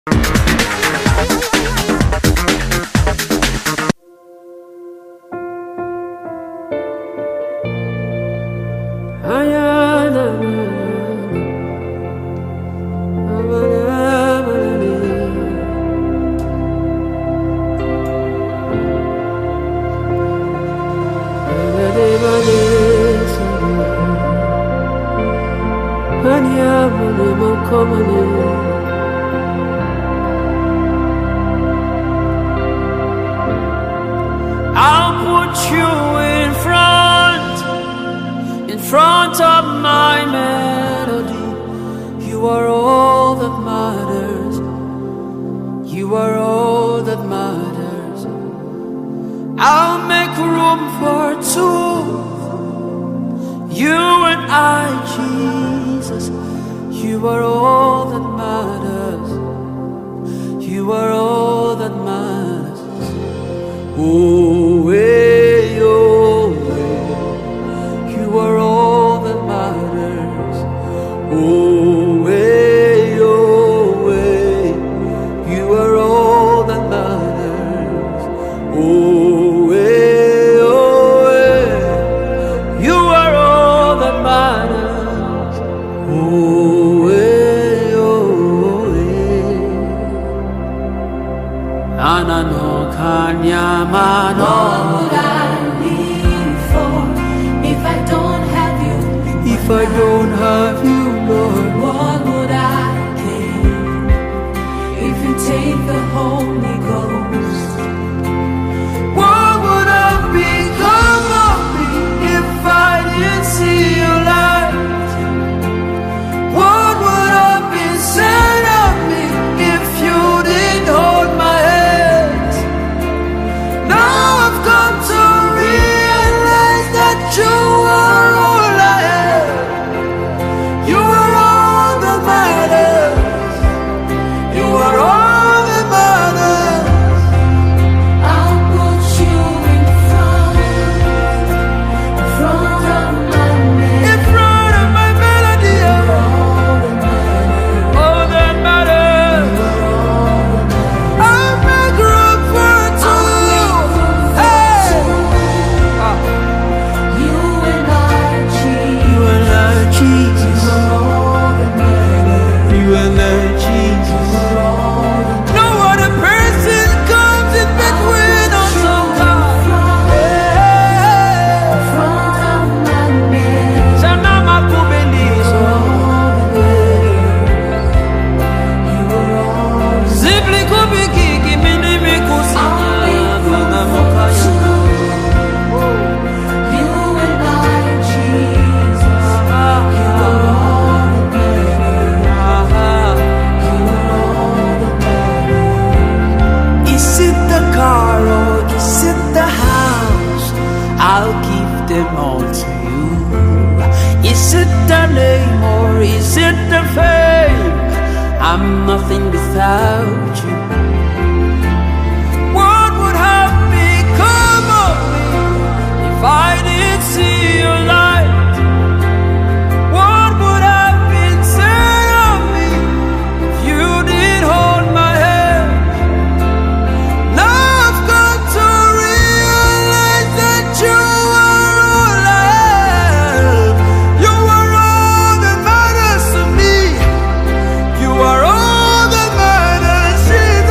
I'll put you in front of my melody. You are all that matters. You are all that matters. I'll make room for two. You and I, Jesus. You are all that matters. You are all that matters. Oh, way, oh, way. You are all that matters. Oh, way, oh, way. You are all that matters. Oh, way, oh, way. You are all that matters. Oh, way, oh, way. Anano kanyamano. What would I live for if I don't have you? If I don't have you, Lord, What would I gain if you take the Holy Ghost? what would have become of me if I didn't see your light? What would have been said of me if you didn't hold my hand? Now I've come to realize that you are all I have. You are all that matters. You are all that matters. I'll put you in front of my man. In front of my melody, All that matters. all that matters. I'll make room for two. Hey. You and I, Jesus. You and I, Jesus. All that matters. You and I, Jesus. No other person comes in between us, oh God. Hey. Front of my man. Sanama kubelizo. Zibli kubiki kimini mikusanya fanga mokaya. You and I, Jesus. Is it the car or is it the house? I'll give them all to you. Is it the name or is it the fame? I'm nothing without you. What would have become of me if I didn't see your light? What would have been said of me if you didn't hold my hand? Now I've come to realize that you are all I have. You are all that matters to me. You are all that matters, Jesus.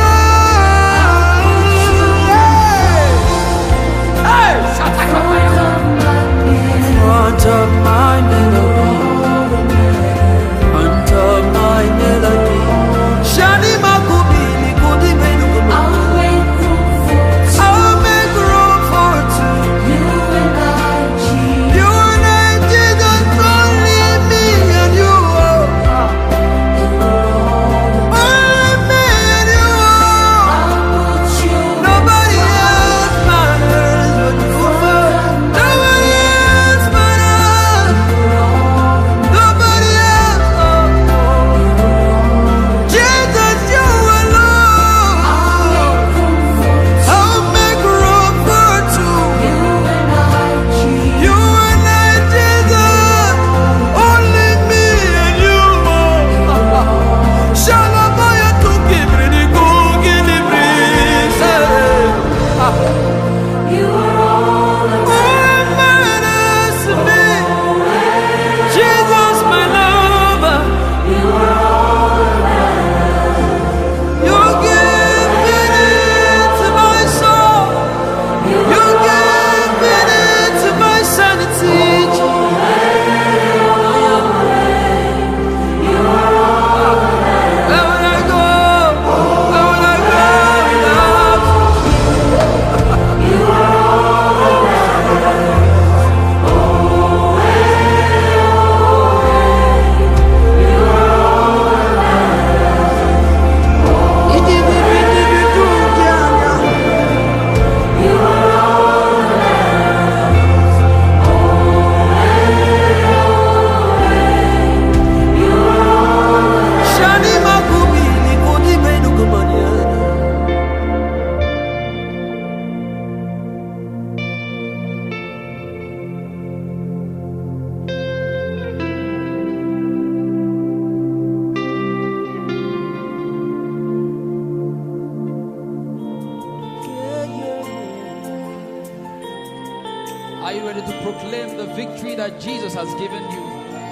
Are you ready to proclaim the victory that Jesus has given you?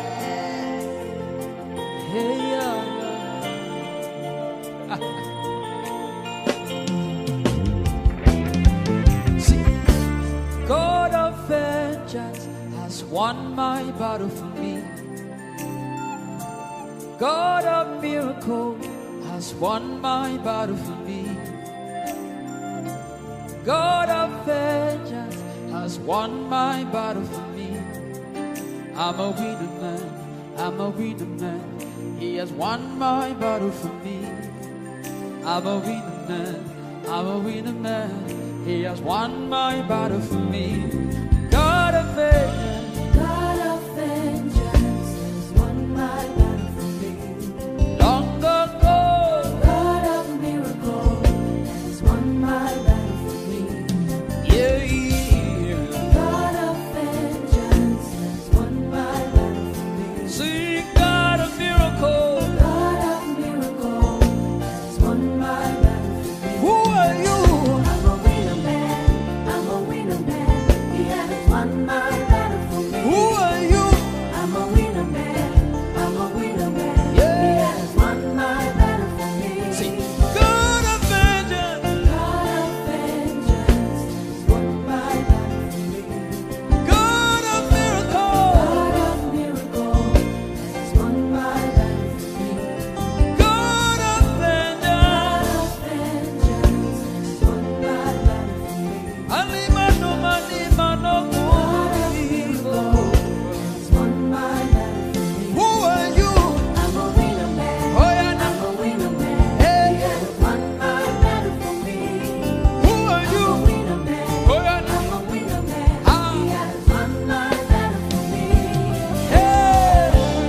Hey, yeah. See, God of vengeance has won my battle for me. God of miracle has won my battle for me. God of vengeance has won my battle for me. I'm a winner man, I'm a winner man. He has won my battle for me. I'm a winner man, I'm a winner man. He has won my battle for me. God of vengeance, God of vengeance has won my battle for me. long ago, God of miracle has won my battle for me. yeah. God of vengeance has won my battle for me. See, God of miracle, God of miracle has won my battle for me. who are you? I'm a winner man, I'm a winner man. He has won my battle for me. Who are you? I'm a winner man, I'm a winner man. Yeah. He has won my battle for me. See, God of vengeance, God of vengeance has won my battle for me. God of miracle, God of miracle has won my battle for me. God of vengeance. God of vengeance has won my battle for me. Alimano, manimano, God of miracle has won my battle for me. who are you? I'm a winner man. Oh, yeah, I'm a winner man. Hey. He has won my battle for me. Who are I'm a you? winner man. Oh, yeah, I'm a winner man. Ah. He has won my battle for me. hey.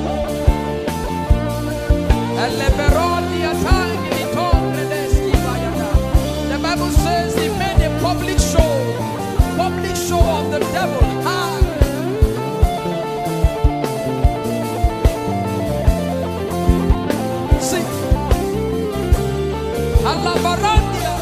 Eleberoni atangi litombe leski bayana. The Bible says he made a public show of the devil. Ah. See, Alabarandia.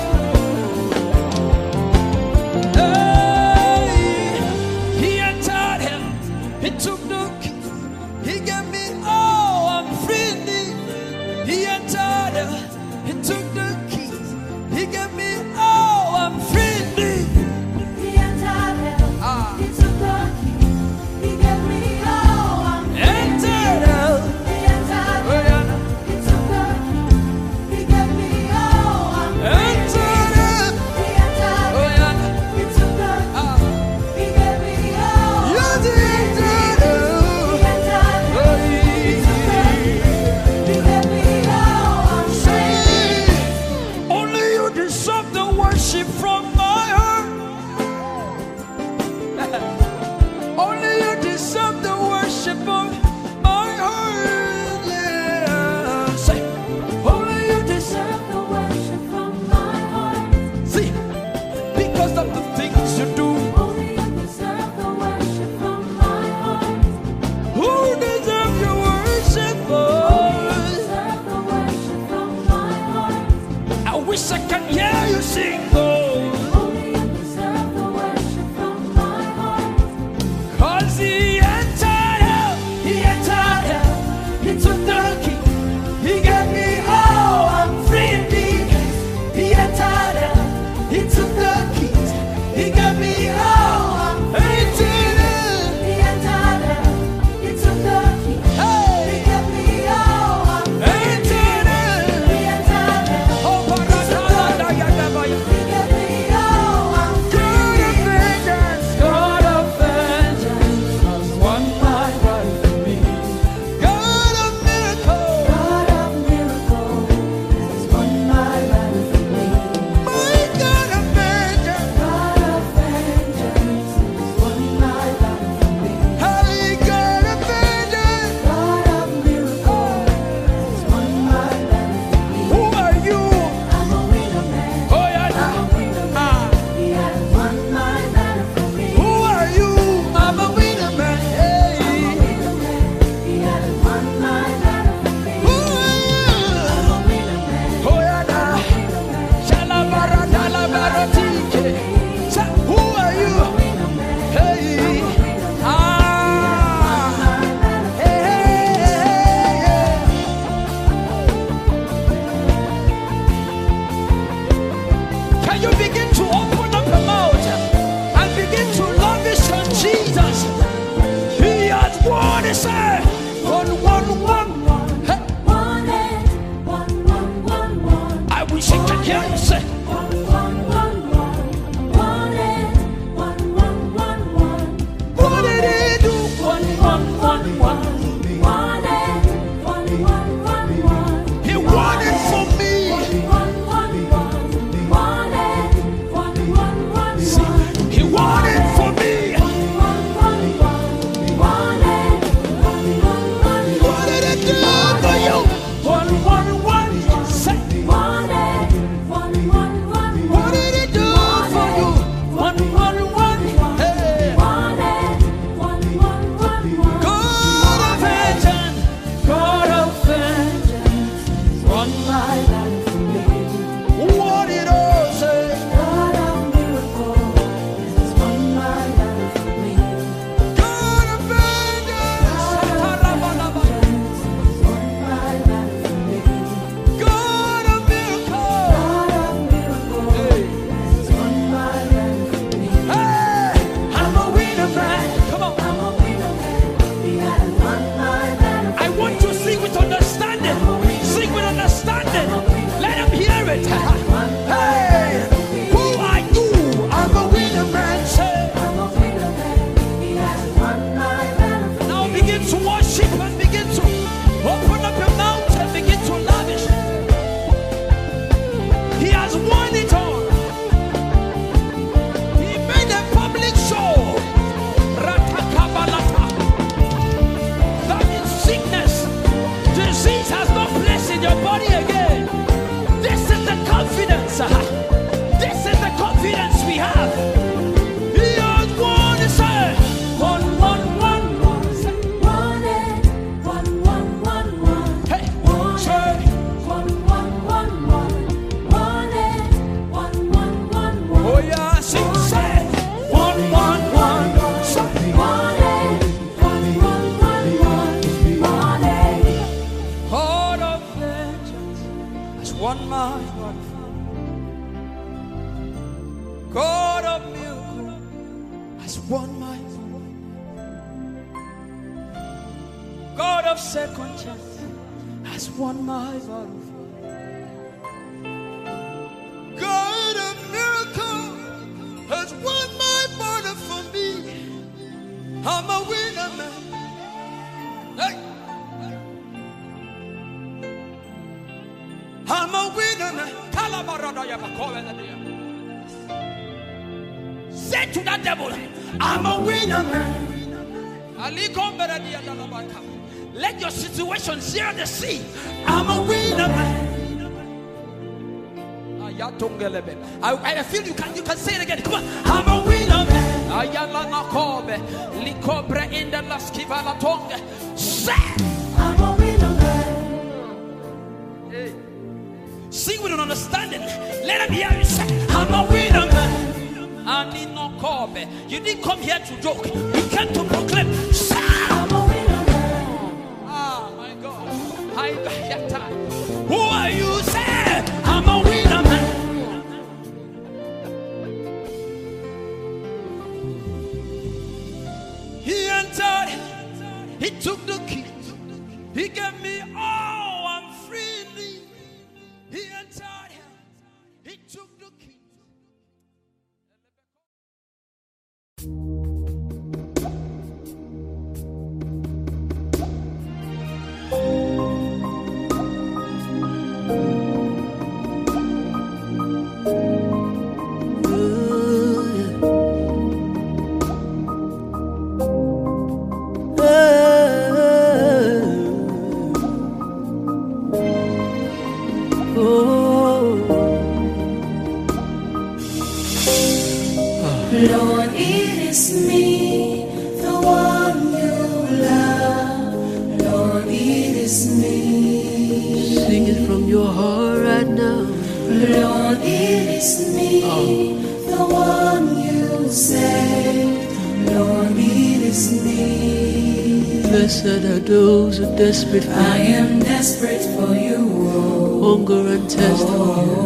Hey, he entered him. He took the key. He gave me all. I'm free indeed. He entered him. He took the keys. He gave me all. I'm free indeed. He entered hell. Ah. He took the key. He gave me all. I'm free. Entered him. He entered Oh, hell. yeah. He took the key. He gave me all. I'm free. Entered him. He entered Oh, hell. yeah. He took the key. Ah. He gave me all. You I'm did free. it. He entered hell. Oh, He took the key. He gave me all. I'm free. only you deserve the worship from my heart. Only you deserve the worship of my heart. Yeah. Say, only you deserve. Deserve the worship from my heart. See, because of the things you do. Only you deserve the worship from my heart. Who deserve your worship, Only you Lord? deserve the worship from my heart. I wish I can hear you sing, Lord. Only you deserve the worship from my heart. 'Cause he entered hell. He entered hell. He took the key. He gave me all. I'm free indeed. He entered hell. He took the keys. He gave me all. I'm free indeed. He entered hell. He took the key. Hey. He gave me all. I'm free. Entered hell. He entered hell. Oh, He took the key. He gave me Hey, who are you? I'm a winner man. Say, I'm a winner man. He has won my battle for now me. begin to worship and begin to open up your mouth and begin to lavish. He has won it all. He made a public show. Ratakabalata. That means sickness, disease has no place in your body again. This is the confidence. This is the confidence we have. He has won it. Say, one, one, one, one. Say, Won it. Won, won, won, won. hey, Won say, it. Won, won, won, won. Won it. Won, won, won, won. oh yeah, sing, say, one, one, one. Say, Won it. Won, won, won, won. Won it. God of vengeance has won my battle. God of miracle has won my battle. God of second chance has won my battle. God of miracle has won my battle for me. I'm a winner man. Hey. I'm a winner man. Say to that devil, I'm a winner man. Let your situation share the sea. I'm a winner man. I feel you can say it again. Come on. I'm a winner man. Say, I'm a winner man. sing with an understanding. Let him hear you say, I'm a winner man. I need no call. You didn't come here to joke. You came to proclaim. Say, I'm a winner man. oh my God. Who are you? Say, I'm a winner man. He entered. He took the key. He gave me all. I'm freely. He entered. He took the key. Lord, it is me, the one you love. Lord, it is me. Sing it from your heart right now. Lord, it is me, the one you saved. Lord, it is me. Blessed are those who are desperate for I am desperate for you. hunger and thirst for you.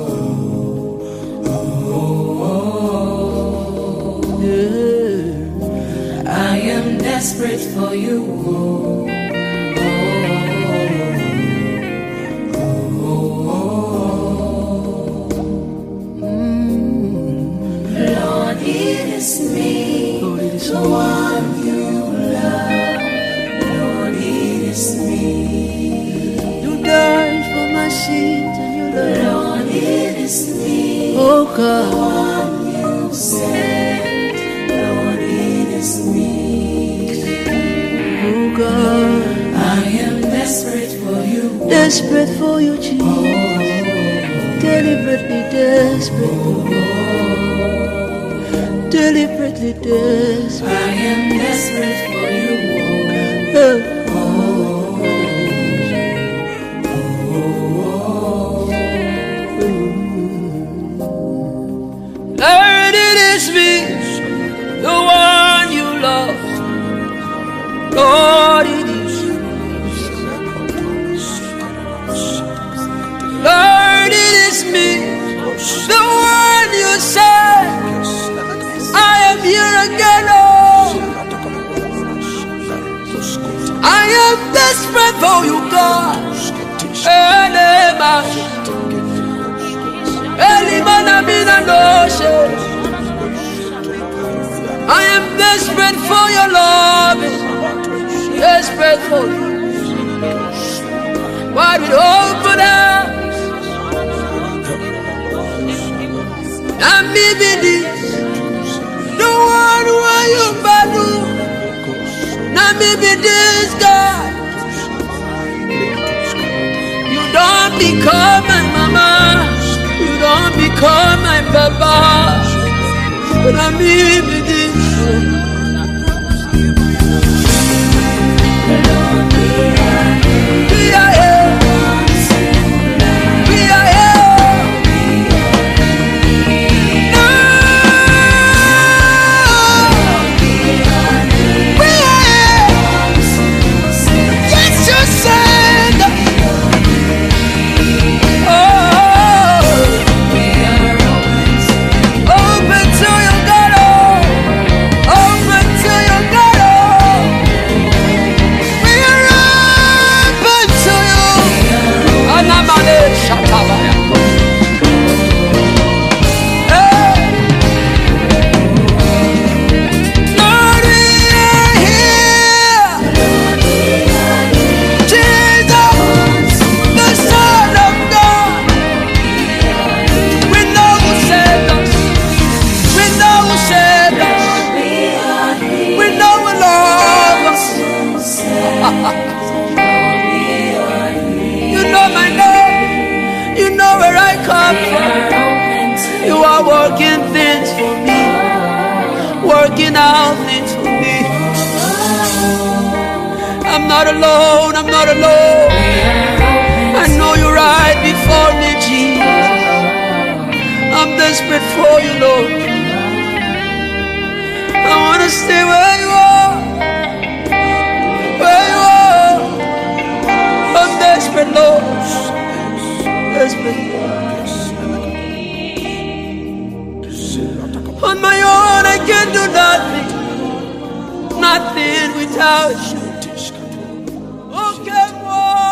Yeah. I am desperate for you. Lord, it is me, Lord, it is the me. one you love. Lord, it is me. You died for my sins and you died. Lord, it is me, Oh God, one you saved. Lord, it is me. oh God, I am desperate for you. desperate for you, Jesus. Deliberately desperate for you. Deliberately desperate. I am desperate for you. Lord, it is me, the one you love. Lord, it is you. Lord, it is me, the one you said. I am here again, oh. I am desperate for your love, desperate for you. Wide with open arms, and maybe this, the one where you badu, now maybe this God. You don't become my mama, you don't become my papa, but I maybe this. Working out things for me. I'm not alone, I'm not alone. I know you're right before me, Jesus. I'm desperate for you, Lord. I want to stay where you are, where you are. I'm desperate, Lord. Desperate. On my own, I can do nothing, nothing without you. Okay, more.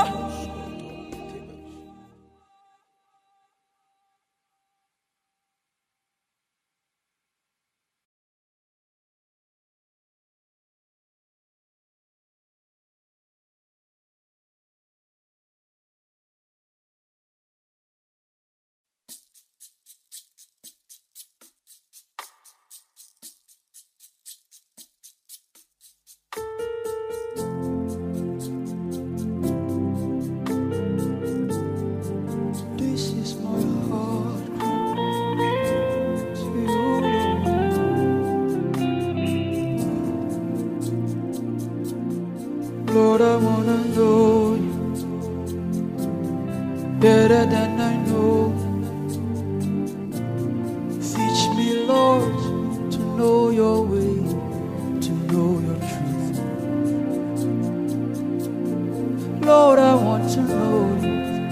Lord, I wanna know you better than I know. Teach me, Lord, to know your way, to know your truth. Lord, I want to know you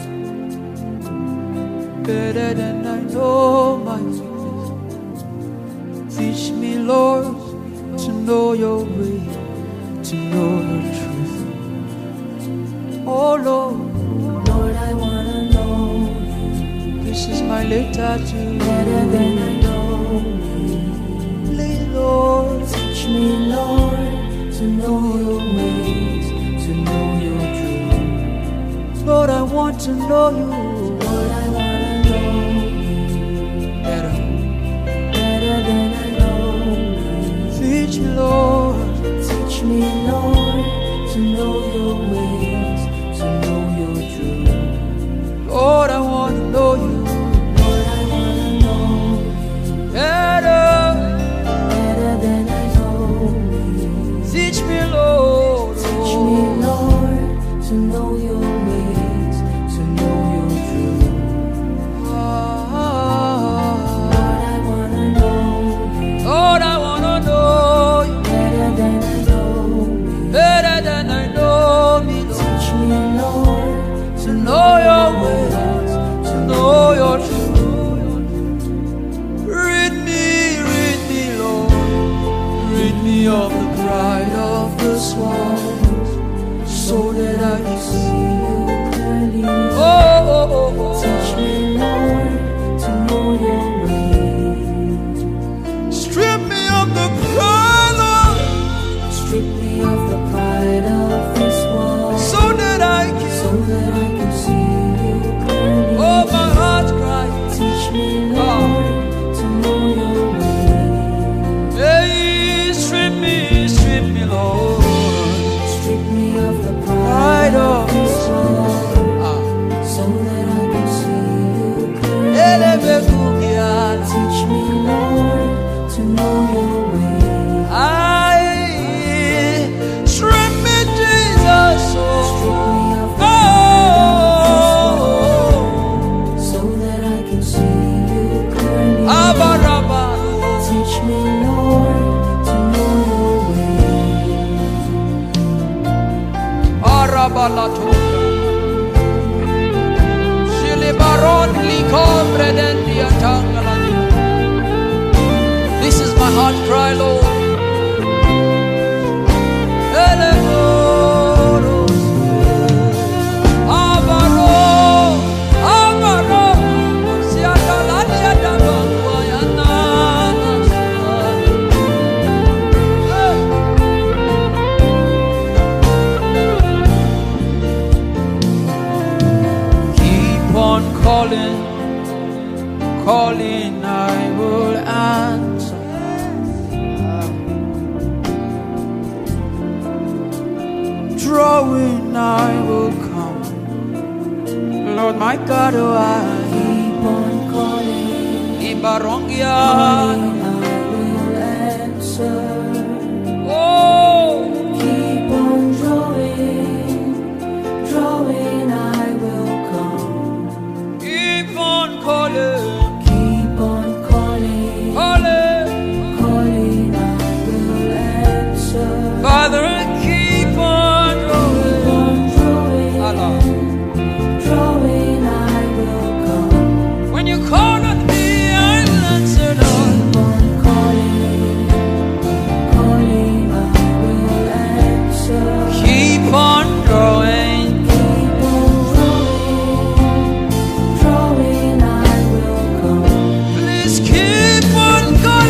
better than I know my weakness. Teach me, Lord, to know your way, to know your truth. Oh Lord, Lord, I wanna know you. This is my letter to you. Better than I know me. Please, Lord, Teach me, Lord, to know your ways, to know your truth. Lord, I want to know you. Lord, I wanna know you. Better. Better than I know me. Teach me, Lord. Teach me, Lord, to know your ways, to know your truth. Lord, I want to know you. Lord, I wanna know you. Better. Better than I know me. Teach me, Lord. Teach me, Lord, to know your ways, to know your Teach me, Lord, to know your way. Strip me, Jesus. Strip me of the so that I can see you clearly. Teach me, Lord, to know your way. This is my heart cry, Lord. Calling, I will answer. Drawing, I will come. Lord my God, oh, I keep on calling. Ibarongia, calling, I will answer. Oh, keep on drawing, drawing, I will come. Keep on calling. Father, keep on drawing, drawing, I will come. When you call on me, I will answer. Keep on calling, calling, I will answer. Keep on drawing, keep on drawing, drawing, I will come. Please keep on calling.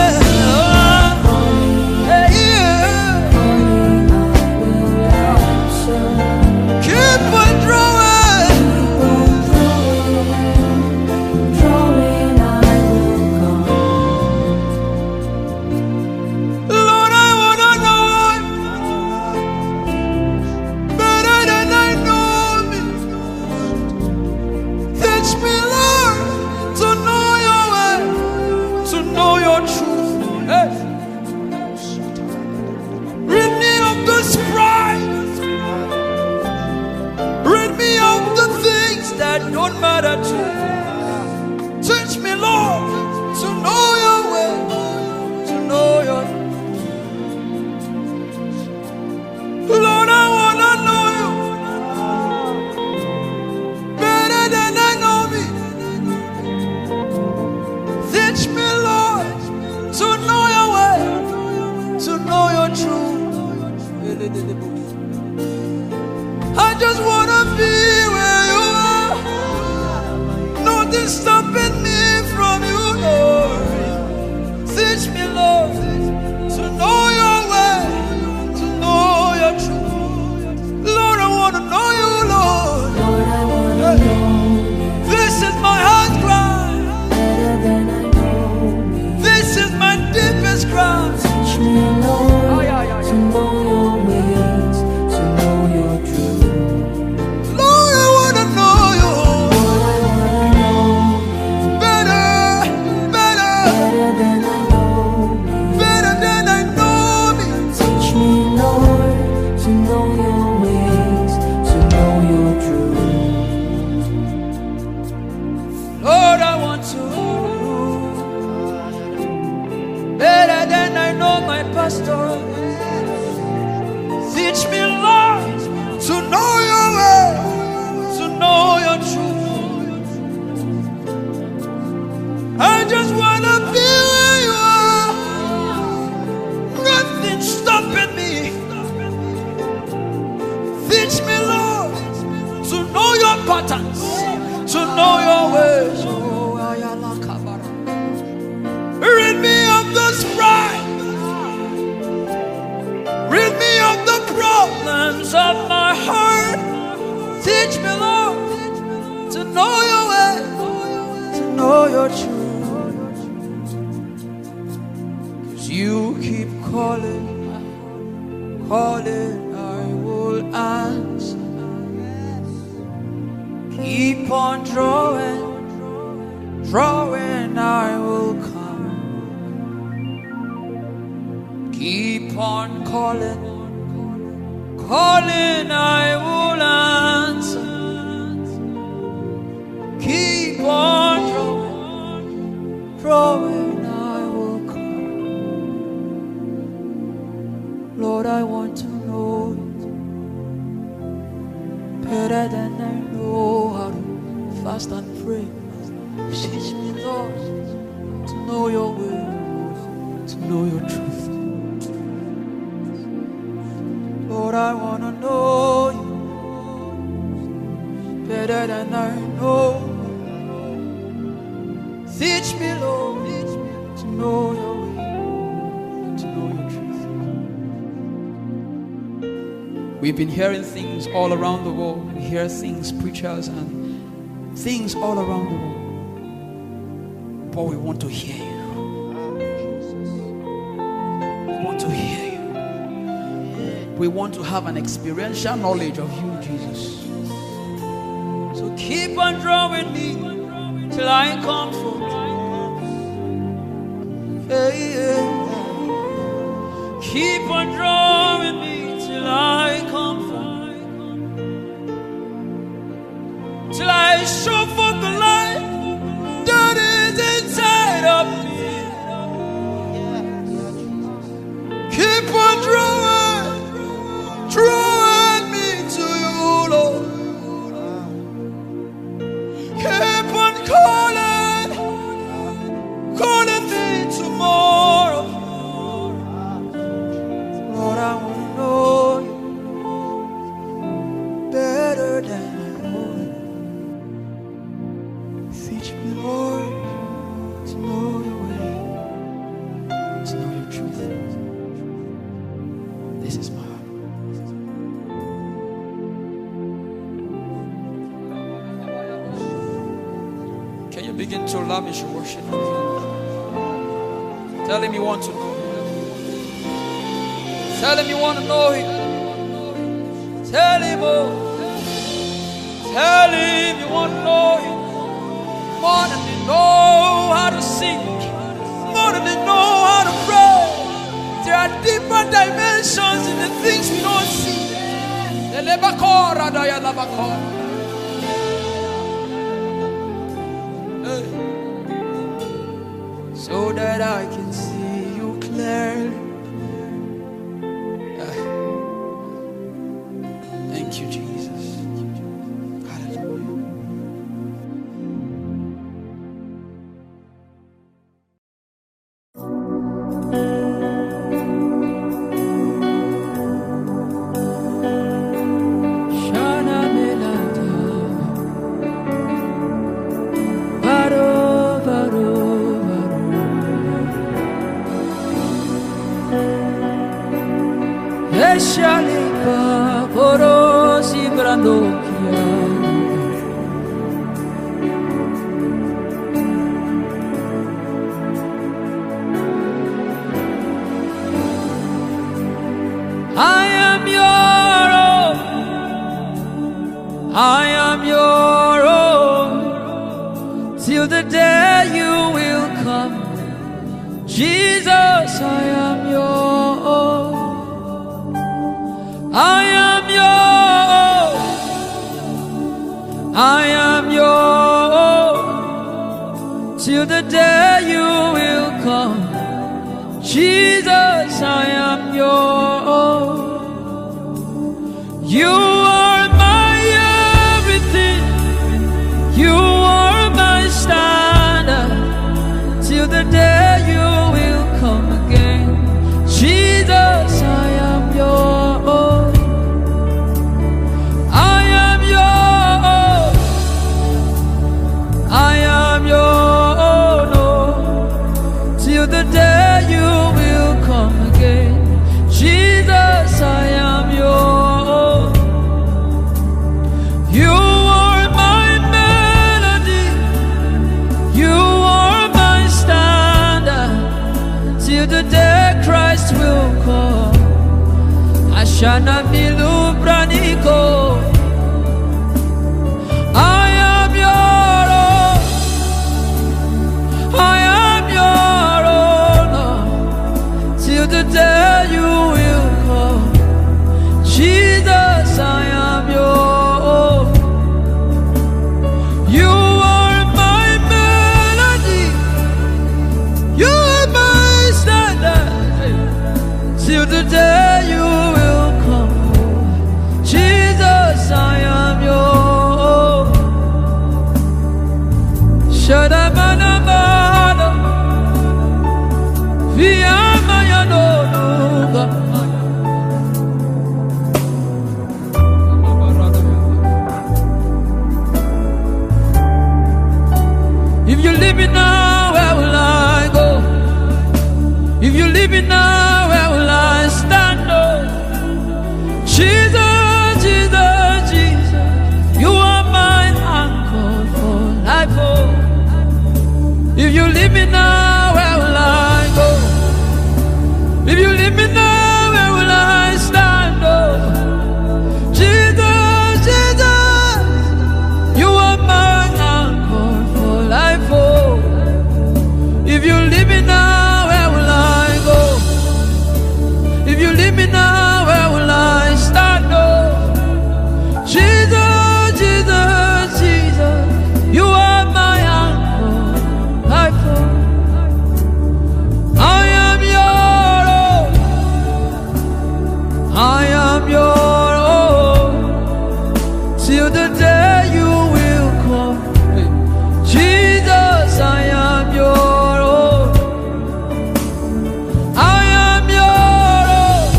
Don't matter to me. Teach me, Lord, to know your way, to know your. Lord, I wanna know you better than I know me. Teach me, Lord, to know your way, to know your truth. I just wanna be where you are. Nothing stopping me from you, Lord. Teach me, Lord, to know your way, to know your truth. Lord, I want to know you, Lord. Lord, I want to know you. This is my heart cry. Better than I know me. This is my deepest cry. Teach me, Lord, to know your ways, to know your truth. Lord, I want to know you. Lord, I want to know you. Better, better, better than I know me. Better than I know me. Teach me, Lord, to know your ways, to know your truth. Lord, I want to. Better than I know my pastor. Teach me, Lord, to know your way, to know your truth. I just want to be where you are. Nothing stopping me. Teach me, Lord, to know your patterns, to know your ways. Rid me of this pride. Rid me of the problems of my heart. Teach me, Lord, to know your way, to know your truth. drawing, I will come. Keep on calling, calling, I will answer. Keep on drawing, drawing, I will come. Lord, I want to know it better than I know how to fast and pray. Teach me, Lord, to know your will, to know your truth. Lord, I want to know you better than I know. Teach me, Lord, to know your will, to know your truth. We've been hearing things all around the world. We hear things, preachers, and things all around the world. But we want to hear you. We want to hear you. We want to have an experiential knowledge of you, Jesus. So keep on drawing me till I come forth. Hey, yeah. Keep on drawing me till I come forth. Till I show forth the light that is inside of me. Keep on drawing me to you, Lord. Keep on calling, calling me tomorrow. Lord, I want to know you better than I know you. Teach me, Lord, to know your way, to know your truth. This is my heart. Can you begin to lavish worship? Tell him you want to know him. Tell him you want to know him. Tell him, oh, tell him you want to know him. More than they know how to sing, more than they know how to pray. There are deeper dimensions in the things we don't see. So that I can see you clearly. Thank you, Jesus. Hallelujah. Eshalika porosi brandokia. I am your own. I am your own. Till the day you will come, Jesus, I am your own. I am your own. I am your own. Till the day you will come, Jesus, I am your own. You are my everything. You are my standard. Till the day you will come again, Jesus, I am your own. I am your own. I am your own. Oh, till the day you will come again, Jesus, I am your own. You are my melody. You are my standard. Till the day Christ will come, Ashana milu braniko. I am your own. If you leave me now, where will I go? If you leave me now, where will I stand? Oh, Jesus, Jesus, Jesus, you are my anchor for life. Oh, if you leave me now, where will I go? If you leave me now, where will I stand? Oh, Jesus, Jesus, you are my anchor for life. Oh, if you leave me now, where will I go? If you leave me now, where will I stand? Oh, Jesus, Jesus, Jesus, you are my anchor, life. Oh, I am your own. I am your own till the day you will come. Hey. Jesus, I am your own. I am your own.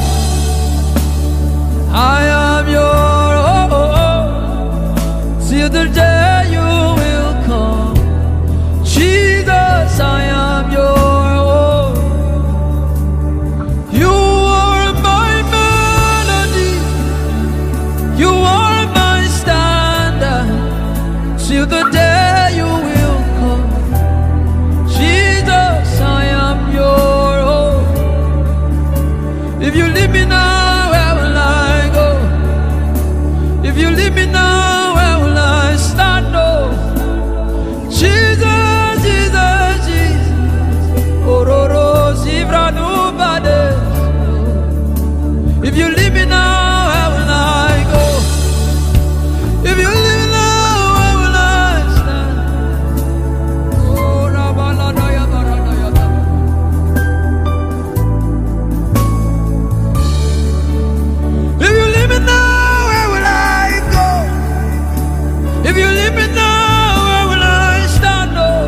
I am your own till the day you will come. Jesus, I am your own. You are my melody. You are my standard till the day you will come. Jesus, I am your own. If you leave me now, where will I go? If you leave me now, where will I stand? Oh, Jesus, Jesus, Jesus. Ororo zivranu bade. If you leave me now, where will I go? If you leave me now, where will I stand? Oh, rabaladaya baradaya daba. If you leave me now, where will I go? If you leave me now, where will I stand? Oh,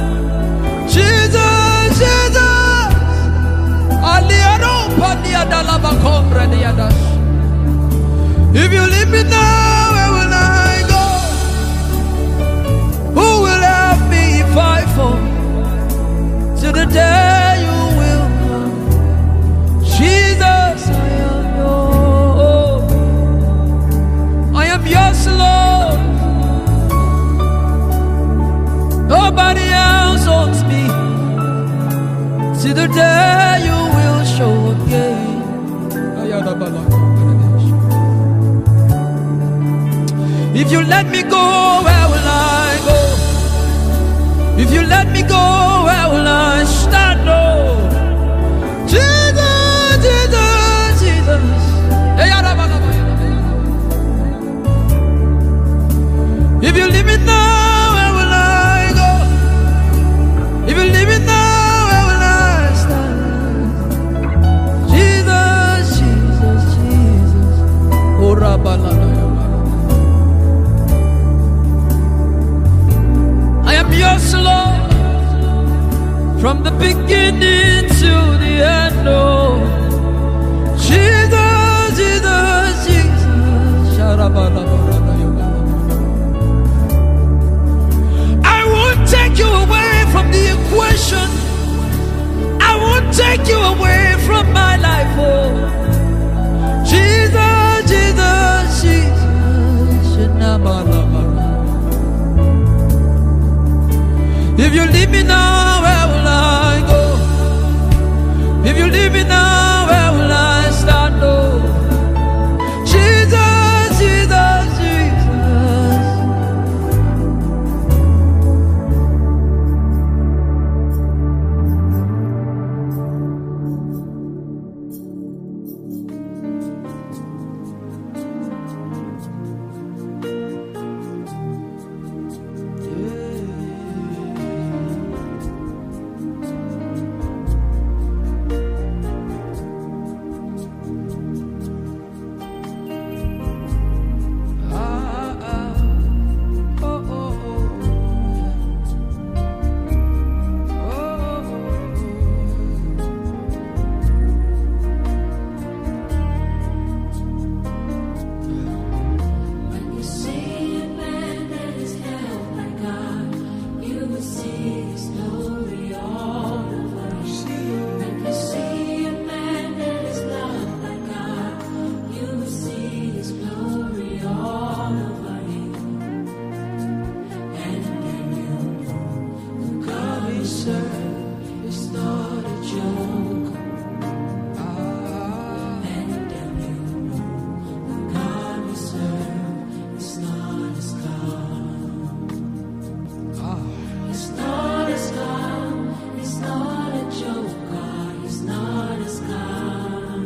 Jesus, Jesus. Aliado padiada laba kombre diadas. If you leave me now, where will I go? Who will help me if I fall? Till the day you will come. Jesus, I am yours. I am yours, Lord. Nobody else owns me. Till the day you will show again. If you let me go, where will I go? If you let me go, where will I stand? Oh, Jesus, Jesus, Jesus. If you leave me now, where will I go? If you leave me now, where will I stand? Jesus, Jesus, Jesus. Oh, I am yours, Lord, from the beginning to the end. Oh, Jesus, Jesus, Jesus. I won't take you away from the equation. I won't take you away from my life. Oh, Jesus, Jesus, Jesus. If you leave me now, where will I go? If you leave me now, where will I stand? Oh, Jesus, Jesus, Jesus. see His glory all over you. When you see a man that is loved by God, you will see His glory all over him. And then you know the God we serve is not a joke. And then you know the God we serve is not a scum. He's not a scum. He's not a joke. God, He's not a scum.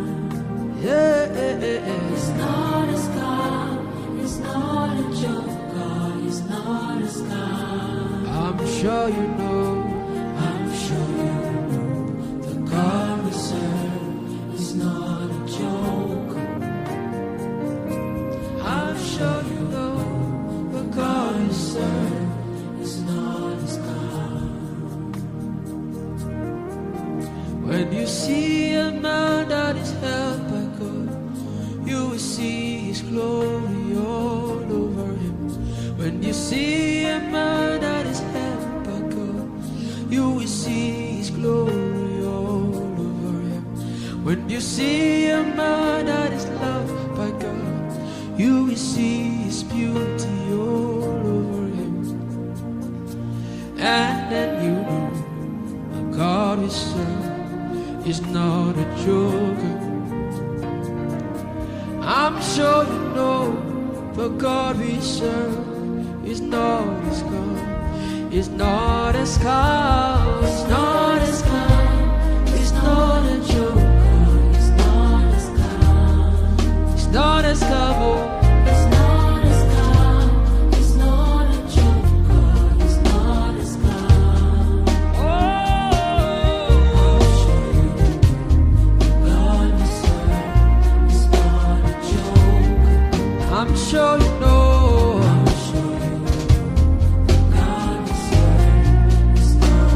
He's not a scum. He's not a joke. God, He's not a scum. I'm sure you know. I'm sure you know the God we serve is not a joke. I'm sure you know the God we serve. It's not a scum. When you see a man that is held by God, you will see His glory all over him. When you see a man that is held by God, you will see His glory all over him. When you see a man that is loved by God, you will see His beauty all over him. And then you know the God we serve is not a joker. I'm sure you know the God we serve is not a scum. It's not a scum. It's not a scum. It's not a joker. It's not a scum. It's not a scum. Oh. It's not a scum. It's not a joker. It's not a scum. I'm sure you know the God we serve is not a joke. I'm sure you know. I'm sure you know the God we serve is not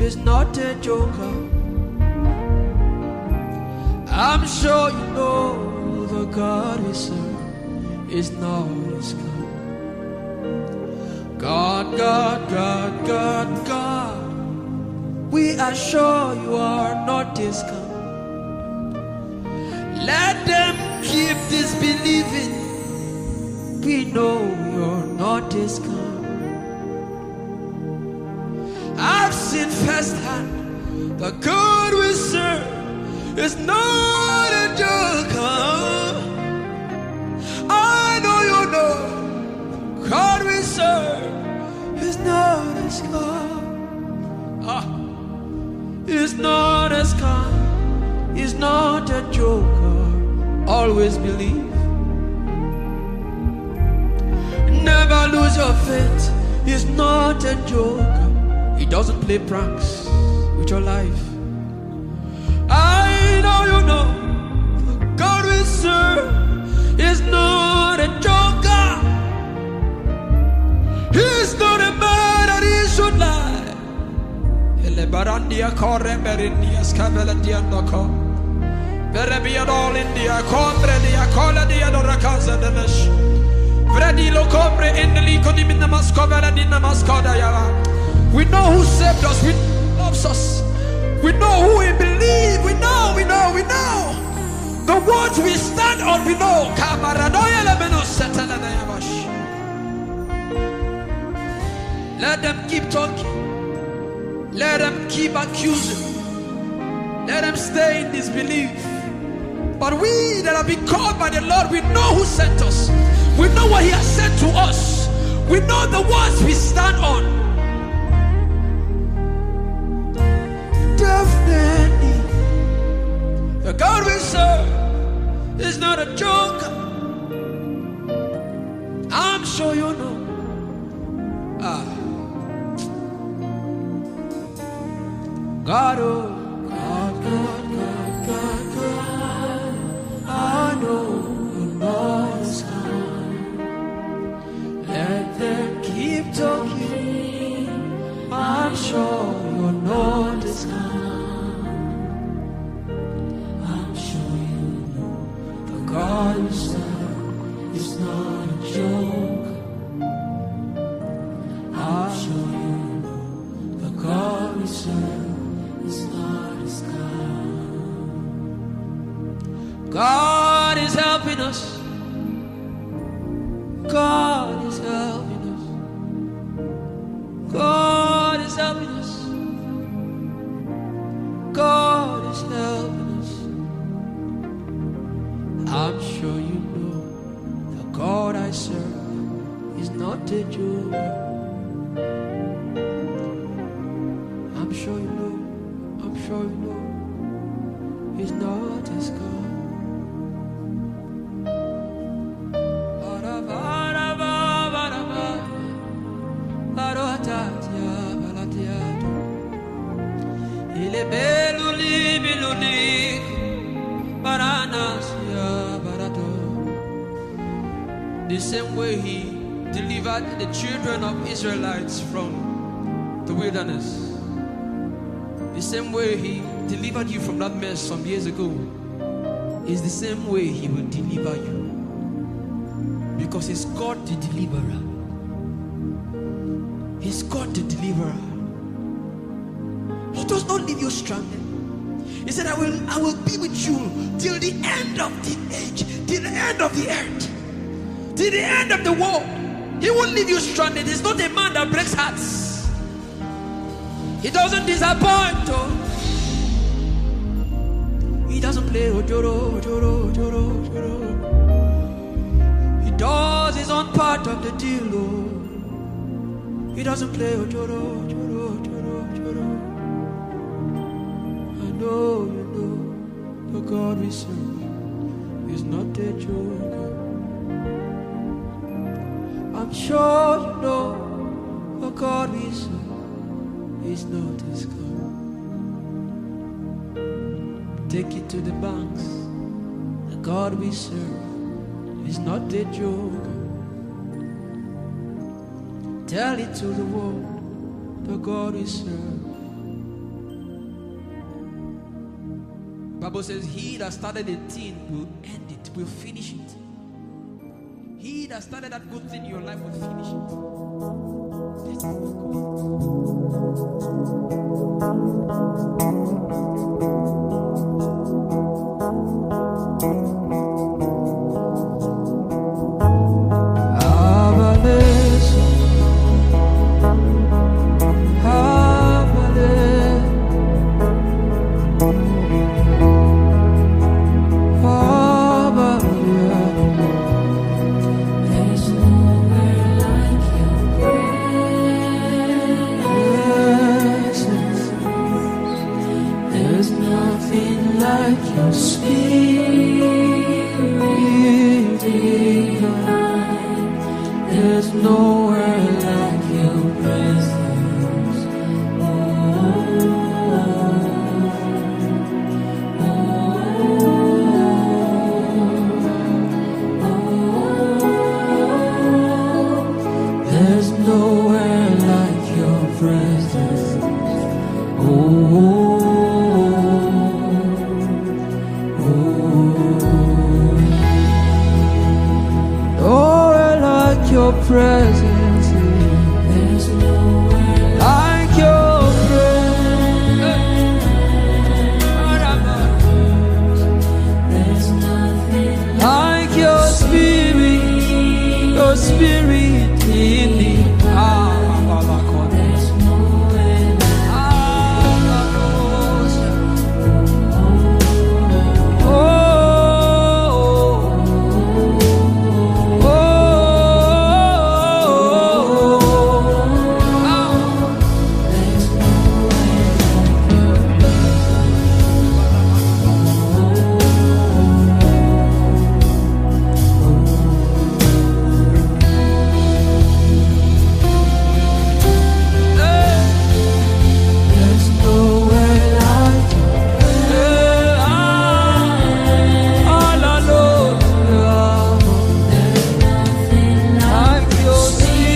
is not a joker. I'm sure you know the God we serve is not a scam. God, God, God, God, God, we are sure you are not a scam. Let them keep disbelieving. We know you're not a scam. I've seen firsthand the God we serve is not a joker. I know you know God we serve is not a scam. He's not a scam. He's not a joker. Always believe. Never lose your faith. He's not a joker. He doesn't play pranks with your life. I know you know the God we serve is not a joker. He's not a man that he should lie. Elebarandia corre berindia scavella diandoko. Verebia all India, combre dia cola dia do casa de mesh. Vredi lo combre in the lico di Minamascovera di Namascoda yava. We know who saved us, we loves us. We know who we believe, we know. The words we stand on, we know. Let them keep talking. Let them keep accusing. Let them stay in disbelief. But we that have been called by the Lord, we know who sent us. We know what He has said to us. We know the words we stand on. Definitely, the God we serve is not a joker. I'm sure you know. God, oh, God, God, God, God, God, I know you know it's time. Let them keep talking. I'm sure you know it's time. I'm sure you know the God you serve is not a joke. I'm sure you know the God we serve. God is helping us. God is helping us. God is helping us. God is helping us. I'm sure you know the God I serve is not a joke. I'm sure you know. I'm sure you know. He's not a scam. The same way He delivered the children of Israelites from the wilderness, the same way He delivered you from that mess some years ago, is the same way He will deliver you. Because He's God the deliverer. He's God the deliverer. He does not leave you stranded. He said, I will be with you till the end of the age, till the end of the earth, till the end of the world. He won't leave you stranded. He's not a man that breaks hearts. He doesn't disappoint. Oh. He doesn't play ojoro, ojoro, ojoro, ojoro. He does his own part of the deal. Oh. He doesn't play ojoro, ojoro, ojoro, ojoro. I know you know the God we serve is not a joker. I'm sure you know the God we serve is not a scam. Take it to the banks. The God we serve is not a joker. Tell it to the world. The God we serve Bible says, he that started a thing will end it, will finish it. He that started that good thing in your life will finish it. Let's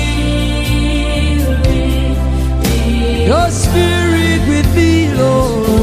your spirit with me, Lord.